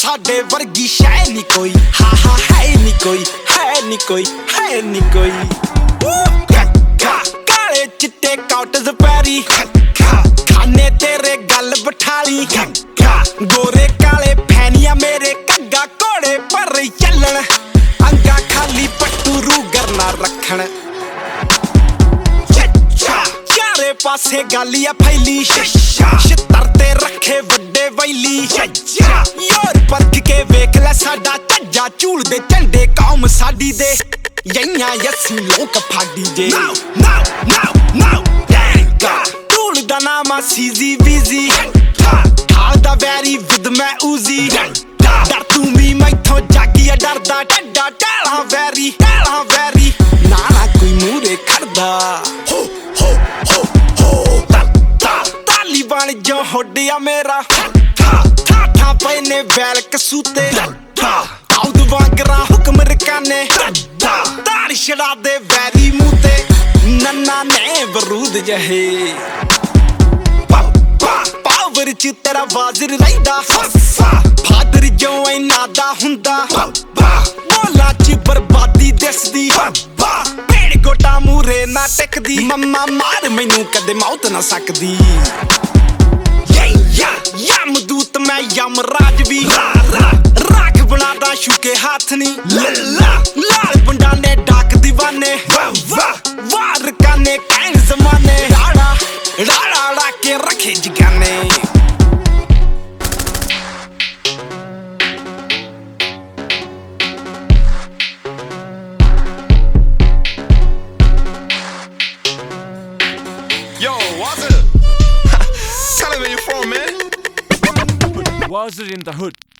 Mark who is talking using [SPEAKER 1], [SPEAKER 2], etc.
[SPEAKER 1] साडे वर्गी शै नी कोई, हाँ हाँ है नी कोई, है नी कोई, है नी कोई। काले चिट्टे काउटस पैरी खाने तेरे गल बठाली, गोरे काले फैनिया मेरे कग्गा घोड़े पर चलन, अंगा खाली पट्टू रूगर ना रखन। चारे पासे गालियां फैली, छितर ते रखे वड्डे वैली। योर परख के वेख लै साडा झज्जा झूल दे झंडे कौम साडी दे, यइयां यस्सी लोक फाडी जे। टूल दा नाम आ सीजी बीजी, ठाल दा वैरी विद मैं ऊजी। डर तू भी मैथों जागिया डरदा, डड्डा टैला वैरी नाना कोई मूरे खड़दा। तालीबान जो होडिया मेरा ठा पे ने बैल कसूते, दाऊद वांगरा हुक्म रकाने, तार छड़ा दे वैरी मूते। नन्ना ने बरूद जहे पावर च तेरा वाजिर रहिंदा, फादर जो इन्ना दा हुंदा। बोला च बर्बादी दसदी, भेड़ गोटा मूरे ना टिकदी। मम्मा मार मैनू कदे मौत ना सकदी। यमदूत मैं यमराज भी, राख बनादा शुके हाथ नी। लाल बंडा ने डाक दीवाने, वार काने कैन जमाने। राड़ा के रखे जगाने।
[SPEAKER 2] Yo, Wazir! Tell him where you from, man.
[SPEAKER 3] Wazir in the hood.